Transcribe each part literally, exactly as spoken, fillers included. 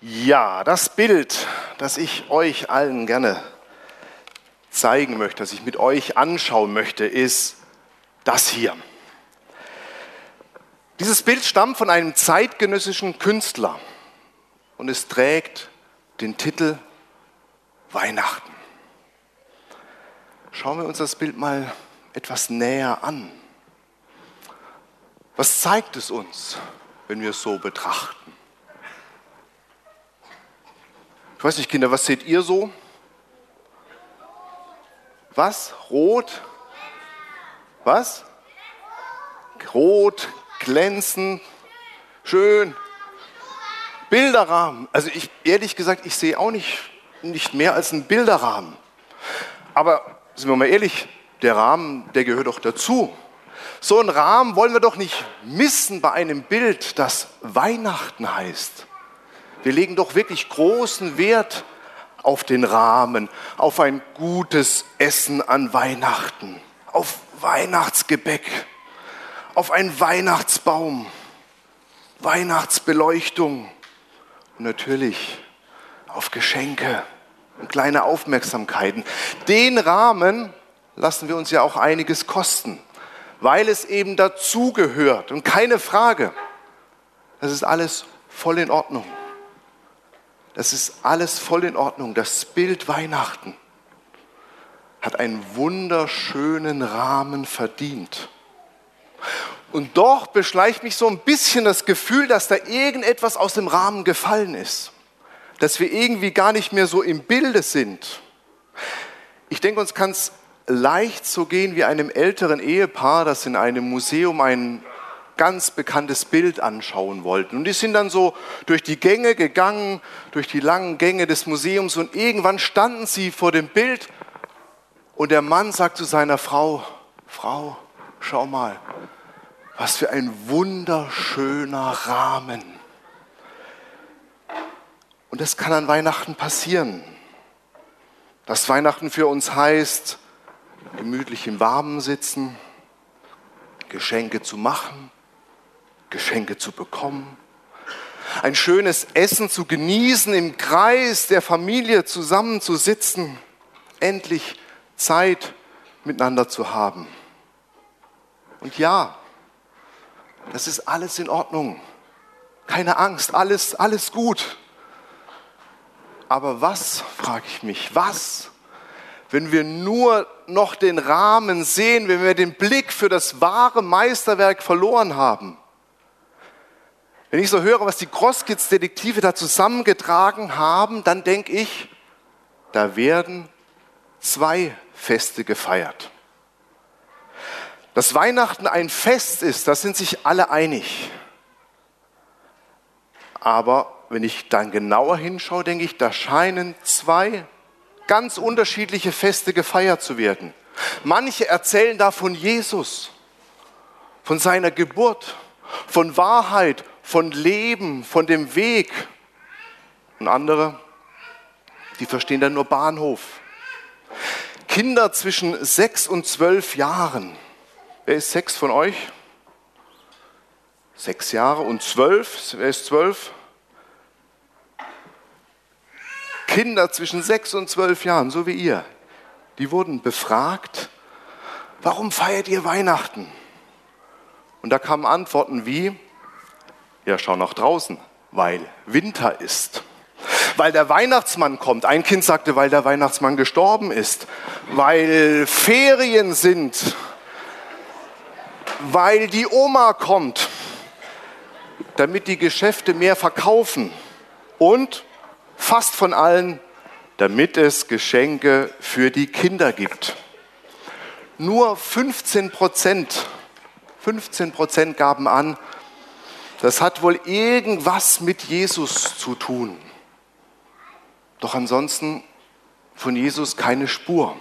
Ja, das Bild, das ich euch allen gerne zeigen möchte, das ich mit euch anschauen möchte, ist das hier. Dieses Bild stammt von einem zeitgenössischen Künstler und es trägt den Titel Weihnachten. Schauen wir uns das Bild mal etwas näher an. Was zeigt es uns, wenn wir es so betrachten? Ich weiß nicht, Kinder, was seht ihr so? Was? Rot? Was? Rot, glänzend, schön. Bilderrahmen. Also ich, ehrlich gesagt, ich sehe auch nicht, nicht mehr als einen Bilderrahmen. Aber sind wir mal ehrlich, der Rahmen, der gehört doch dazu. So einen Rahmen wollen wir doch nicht missen bei einem Bild, das Weihnachten heißt. Wir legen doch wirklich großen Wert auf den Rahmen, auf ein gutes Essen an Weihnachten, auf Weihnachtsgebäck, auf einen Weihnachtsbaum, Weihnachtsbeleuchtung und natürlich auf Geschenke und kleine Aufmerksamkeiten. Den Rahmen lassen wir uns ja auch einiges kosten, weil es eben dazugehört. Und keine Frage, das ist alles voll in Ordnung. Das ist alles voll in Ordnung. Das Bild Weihnachten hat einen wunderschönen Rahmen verdient. Und doch beschleicht mich so ein bisschen das Gefühl, dass da irgendetwas aus dem Rahmen gefallen ist. Dass wir irgendwie gar nicht mehr so im Bilde sind. Ich denke, uns kann es leicht so gehen wie einem älteren Ehepaar, das in einem Museum ein ganz bekanntes Bild anschauen wollten. Und die sind dann so durch die Gänge gegangen, durch die langen Gänge des Museums und irgendwann standen sie vor dem Bild und der Mann sagt zu seiner Frau, Frau, schau mal, was für ein wunderschöner Rahmen. Und das kann an Weihnachten passieren. Dass Weihnachten für uns heißt, gemütlich im Warmen sitzen, Geschenke zu machen, Geschenke zu bekommen, ein schönes Essen zu genießen, im Kreis der Familie zusammenzusitzen, endlich Zeit miteinander zu haben. Und ja, das ist alles in Ordnung. Keine Angst, alles, alles gut. Aber was, frage ich mich, was, wenn wir nur noch den Rahmen sehen, wenn wir den Blick für das wahre Meisterwerk verloren haben? Wenn ich so höre, was die Crosskids-Detektive da zusammengetragen haben, dann denke ich, da werden zwei Feste gefeiert. Dass Weihnachten ein Fest ist, da sind sich alle einig. Aber wenn ich dann genauer hinschaue, denke ich, da scheinen zwei ganz unterschiedliche Feste gefeiert zu werden. Manche erzählen da von Jesus, von seiner Geburt, von Wahrheit, von Leben, von dem Weg. Und andere, die verstehen dann nur Bahnhof. Kinder zwischen sechs und zwölf Jahren. Wer ist sechs von euch? Sechs Jahre und zwölf. Wer ist zwölf? Kinder zwischen sechs und zwölf Jahren, so wie ihr, die wurden befragt, warum feiert ihr Weihnachten? Und da kamen Antworten wie, ja, schau nach draußen, weil Winter ist. Weil der Weihnachtsmann kommt. Ein Kind sagte, weil der Weihnachtsmann gestorben ist. Weil Ferien sind. Weil die Oma kommt. Damit die Geschäfte mehr verkaufen. Und fast von allen, damit es Geschenke für die Kinder gibt. Nur fünfzehn Prozent, fünfzehn Prozent gaben an, das hat wohl irgendwas mit Jesus zu tun. Doch ansonsten von Jesus keine Spur.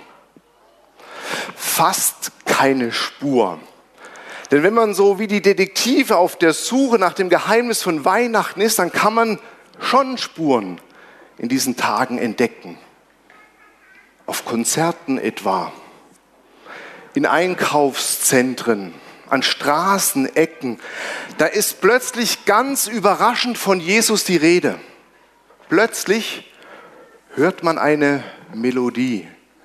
Fast keine Spur. Denn wenn man so wie die Detektive auf der Suche nach dem Geheimnis von Weihnachten ist, dann kann man schon Spuren in diesen Tagen entdecken. Auf Konzerten etwa, in Einkaufszentren, an Straßenecken. Da ist plötzlich ganz überraschend von Jesus die Rede. plötzlich hört man eine Melodie.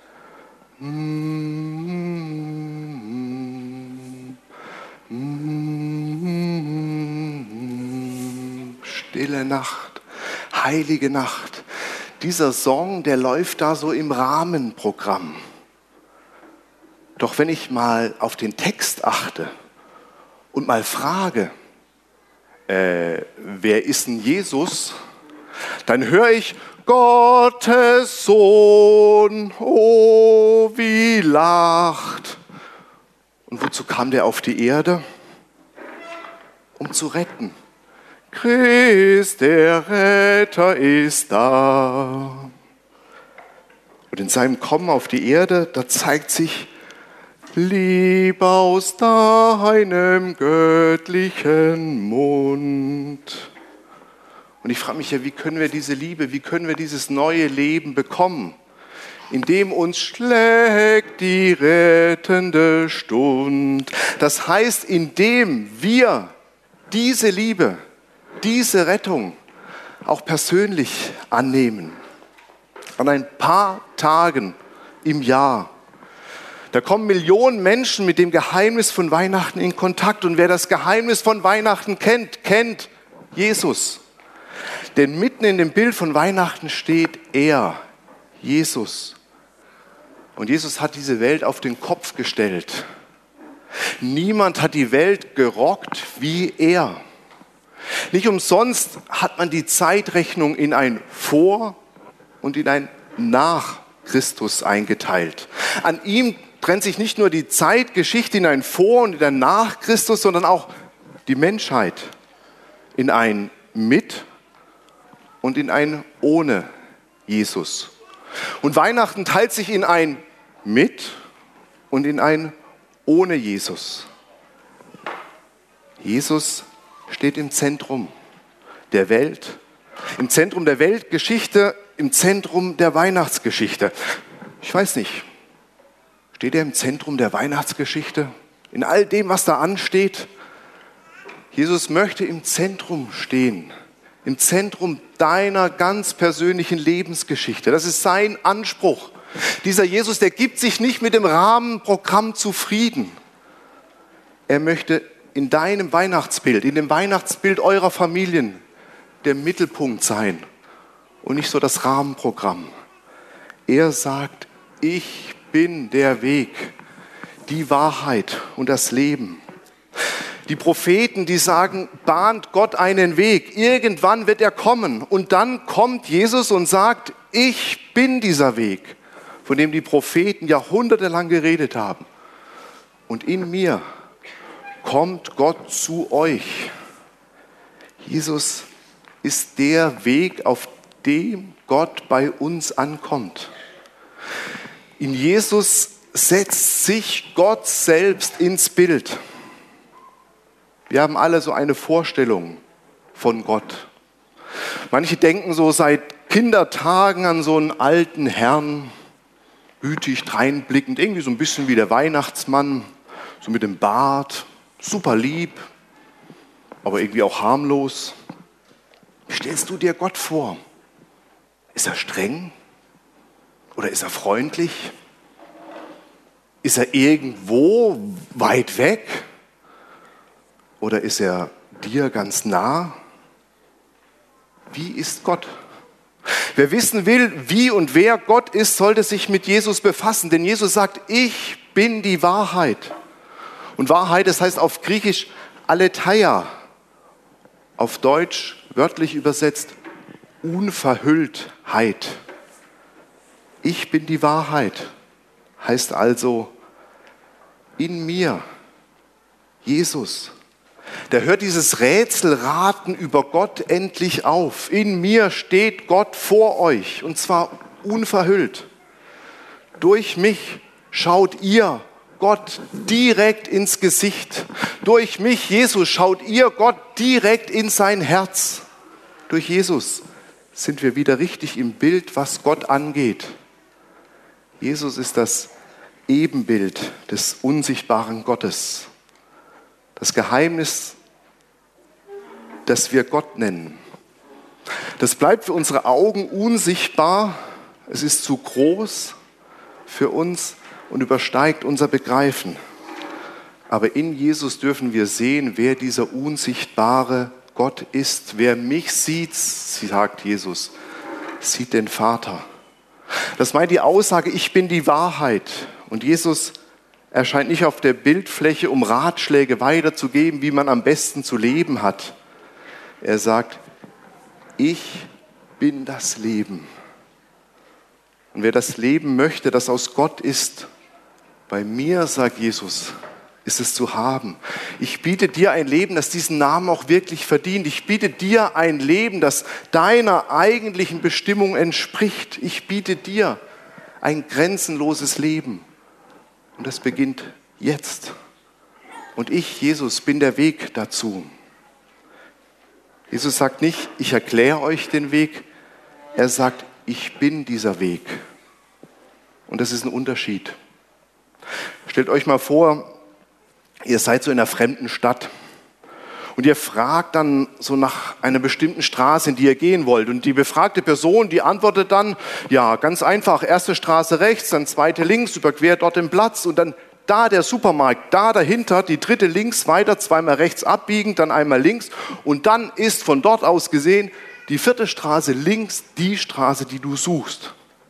Stille Nacht, heilige Nacht. Dieser Song, der läuft da so im Rahmenprogramm. Doch wenn ich mal auf den Text achte und mal frage, äh, wer ist denn Jesus? Dann höre ich, Gottes Sohn, oh wie lacht. Und wozu kam der auf die Erde? Um zu retten. Christ, der Retter, ist da. Und in seinem Kommen auf die Erde, da zeigt sich, Lieb aus deinem göttlichen Mund. Und ich frage mich ja, wie können wir diese Liebe, wie können wir dieses neue Leben bekommen? Indem uns schlägt die rettende Stund. Das heißt, indem wir diese Liebe, diese Rettung auch persönlich annehmen. An ein paar Tagen im Jahr. Da kommen Millionen Menschen mit dem Geheimnis von Weihnachten in Kontakt. Und wer das Geheimnis von Weihnachten kennt, kennt Jesus. Denn mitten in dem Bild von Weihnachten steht er, Jesus. Und Jesus hat diese Welt auf den Kopf gestellt. Niemand hat die Welt gerockt wie er. Nicht umsonst hat man die Zeitrechnung in ein Vor- und in ein Nach-Christus eingeteilt. An ihm trennt sich nicht nur die Zeitgeschichte in ein Vor- und in ein Nach-Christus, sondern auch die Menschheit in ein Mit- und in ein Ohne Jesus. Und Weihnachten teilt sich in ein Mit- und in ein Ohne Jesus. Jesus steht im Zentrum der Welt, im Zentrum der Weltgeschichte, im Zentrum der Weihnachtsgeschichte. Ich weiß nicht, steht er im Zentrum der Weihnachtsgeschichte? In all dem, was da ansteht? Jesus möchte im Zentrum stehen, im Zentrum deiner ganz persönlichen Lebensgeschichte. Das ist sein Anspruch. Dieser Jesus, der gibt sich nicht mit dem Rahmenprogramm zufrieden. Er möchte in deinem Weihnachtsbild, in dem Weihnachtsbild eurer Familien der Mittelpunkt sein und nicht so das Rahmenprogramm. Er sagt, ich bin der Weg, die Wahrheit und das Leben. Die Propheten, die sagen, bahnt Gott einen Weg. Irgendwann wird er kommen. Und dann kommt Jesus und sagt, ich bin dieser Weg, von dem die Propheten jahrhundertelang geredet haben. Und in mir kommt Gott zu euch. Jesus ist der Weg, auf dem Gott bei uns ankommt. In Jesus setzt sich Gott selbst ins Bild. Wir haben alle so eine Vorstellung von Gott. Manche denken so seit Kindertagen an so einen alten Herrn, gütig, dreinblickend, irgendwie so ein bisschen wie der Weihnachtsmann, so mit dem Bart, super lieb, aber irgendwie auch harmlos. Wie stellst du dir Gott vor? Ist er streng? Oder ist er freundlich? Ist er irgendwo weit weg? Oder ist er dir ganz nah? Wie ist Gott? Wer wissen will, wie und wer Gott ist, sollte sich mit Jesus befassen. Denn Jesus sagt, ich bin die Wahrheit. Und Wahrheit, das heißt auf Griechisch Aletheia. Auf Deutsch wörtlich übersetzt Unverhülltheit. Ich bin die Wahrheit. Heißt also in mir, Jesus. Der hört dieses Rätselraten über Gott endlich auf. In mir steht Gott vor euch und zwar unverhüllt. Durch mich schaut ihr Gott direkt ins Gesicht. Durch mich, Jesus, schaut ihr Gott direkt in sein Herz. Durch Jesus sind wir wieder richtig im Bild, was Gott angeht. Jesus ist das Ebenbild des unsichtbaren Gottes. Das Geheimnis, das wir Gott nennen. Das bleibt für unsere Augen unsichtbar. Es ist zu groß für uns und übersteigt unser Begreifen. Aber in Jesus dürfen wir sehen, wer dieser unsichtbare Gott ist. Wer mich sieht, sagt Jesus, sieht den Vater. Das meint die Aussage, ich bin die Wahrheit. Und Jesus erscheint nicht auf der Bildfläche, um Ratschläge weiterzugeben, wie man am besten zu leben hat. Er sagt, ich bin das Leben. Und wer das Leben möchte, das aus Gott ist, bei mir, sagt Jesus, ist es zu haben. Ich biete dir ein Leben, das diesen Namen auch wirklich verdient. Ich biete dir ein Leben, das deiner eigentlichen Bestimmung entspricht. Ich biete dir ein grenzenloses Leben. Und das beginnt jetzt. Und ich, Jesus, bin der Weg dazu. Jesus sagt nicht, ich erkläre euch den Weg. Er sagt, ich bin dieser Weg. Und das ist ein Unterschied. Stellt euch mal vor, ihr seid so in einer fremden Stadt und ihr fragt dann so nach einer bestimmten Straße, in die ihr gehen wollt. Und die befragte Person, die antwortet dann, ja, ganz einfach, erste Straße rechts, dann zweite links, überquert dort den Platz und dann da der Supermarkt, da dahinter, die dritte links, weiter, zweimal rechts abbiegen, dann einmal links und dann ist von dort aus gesehen die vierte Straße links die Straße, die du suchst.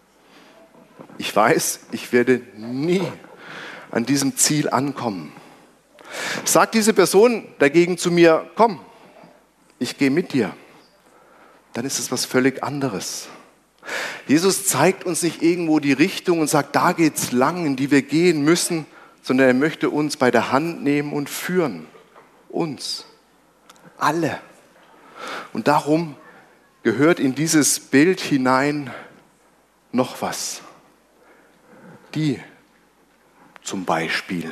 Ich weiß, ich werde nie an diesem Ziel ankommen. Sagt diese Person dagegen zu mir, komm, ich gehe mit dir, dann ist es was völlig anderes. Jesus zeigt uns nicht irgendwo die Richtung und sagt, da geht's lang, in die wir gehen müssen, sondern er möchte uns bei der Hand nehmen und führen. Uns. Alle. Und darum gehört in dieses Bild hinein noch was. Die zum Beispiel.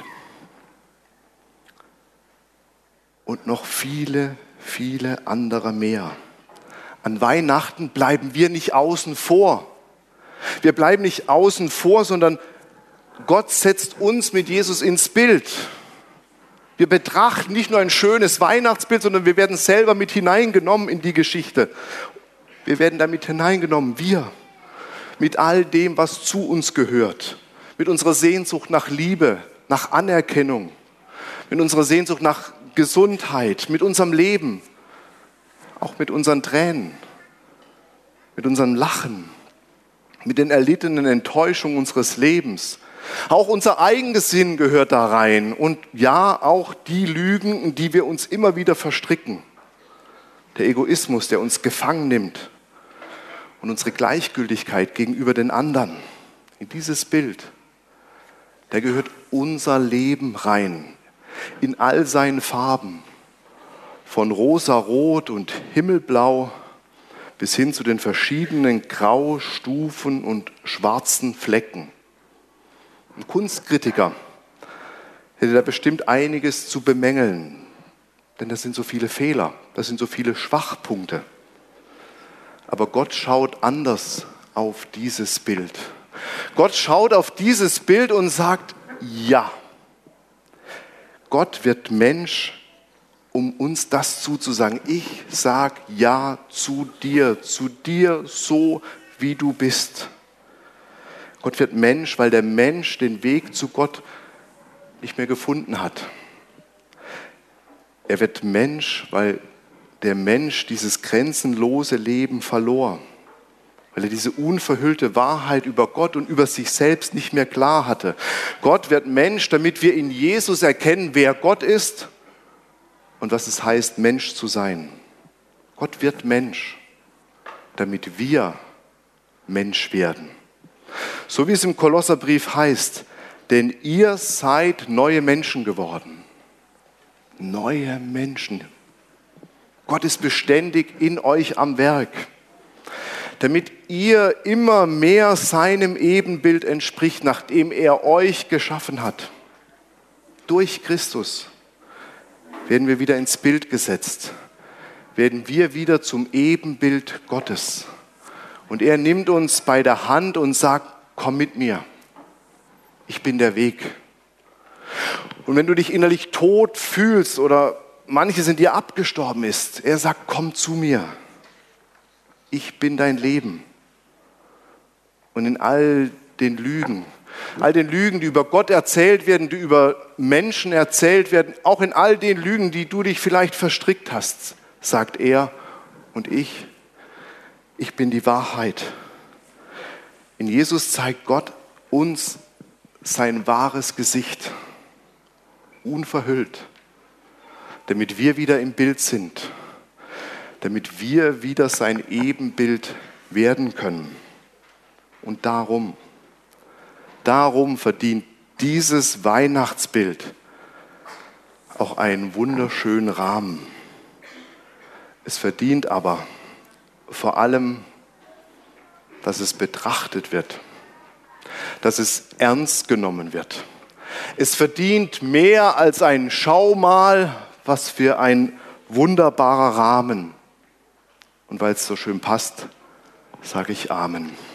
Und noch viele, viele andere mehr. An Weihnachten bleiben wir nicht außen vor. Wir bleiben nicht außen vor, sondern Gott setzt uns mit Jesus ins Bild. Wir betrachten nicht nur ein schönes Weihnachtsbild, sondern wir werden selber mit hineingenommen in die Geschichte. Wir werden damit hineingenommen, wir, mit all dem, was zu uns gehört. Mit unserer Sehnsucht nach Liebe, nach Anerkennung, mit unserer Sehnsucht nach Gesundheit, mit unserem Leben, auch mit unseren Tränen, mit unserem Lachen, mit den erlittenen Enttäuschungen unseres Lebens. Auch unser eigenes Sinn gehört da rein und ja, auch die Lügen, in die wir uns immer wieder verstricken. Der Egoismus, der uns gefangen nimmt und unsere Gleichgültigkeit gegenüber den anderen. In dieses Bild, da gehört unser Leben rein, in all seinen Farben, von rosarot und himmelblau bis hin zu den verschiedenen Graustufen und schwarzen Flecken. Ein Kunstkritiker hätte da bestimmt einiges zu bemängeln, denn das sind so viele Fehler, das sind so viele Schwachpunkte. Aber Gott schaut anders auf dieses Bild. Gott schaut auf dieses Bild und sagt, ja, Gott wird Mensch, um uns das zuzusagen. Ich sage ja zu dir, zu dir so, wie du bist. Gott wird Mensch, weil der Mensch den Weg zu Gott nicht mehr gefunden hat. Er wird Mensch, weil der Mensch dieses grenzenlose Leben verlor. Weil er diese unverhüllte Wahrheit über Gott und über sich selbst nicht mehr klar hatte. Gott wird Mensch, damit wir in Jesus erkennen, wer Gott ist und was es heißt, Mensch zu sein. Gott wird Mensch, damit wir Mensch werden. So wie es im Kolosserbrief heißt, denn ihr seid neue Menschen geworden. Neue Menschen. Gott ist beständig in euch am Werk, damit ihr immer mehr seinem Ebenbild entspricht, nachdem er euch geschaffen hat. Durch Christus werden wir wieder ins Bild gesetzt, werden wir wieder zum Ebenbild Gottes. Und er nimmt uns bei der Hand und sagt, komm mit mir, ich bin der Weg. Und wenn du dich innerlich tot fühlst oder manches in dir abgestorben ist, er sagt, komm zu mir. ich bin dein Leben. Und in all den Lügen, all den Lügen, die über Gott erzählt werden, die über Menschen erzählt werden, auch in all den Lügen, die du dich vielleicht verstrickt hast, sagt er und ich, ich bin die Wahrheit. In Jesus zeigt Gott uns sein wahres Gesicht, unverhüllt, damit wir wieder im Bild sind, damit wir wieder sein Ebenbild werden können. Und darum, darum verdient dieses Weihnachtsbild auch einen wunderschönen Rahmen. Es verdient aber vor allem, dass es betrachtet wird, dass es ernst genommen wird. Es verdient mehr als ein Schaumal, was für ein wunderbarer Rahmen. Und weil es so schön passt, sage ich Amen.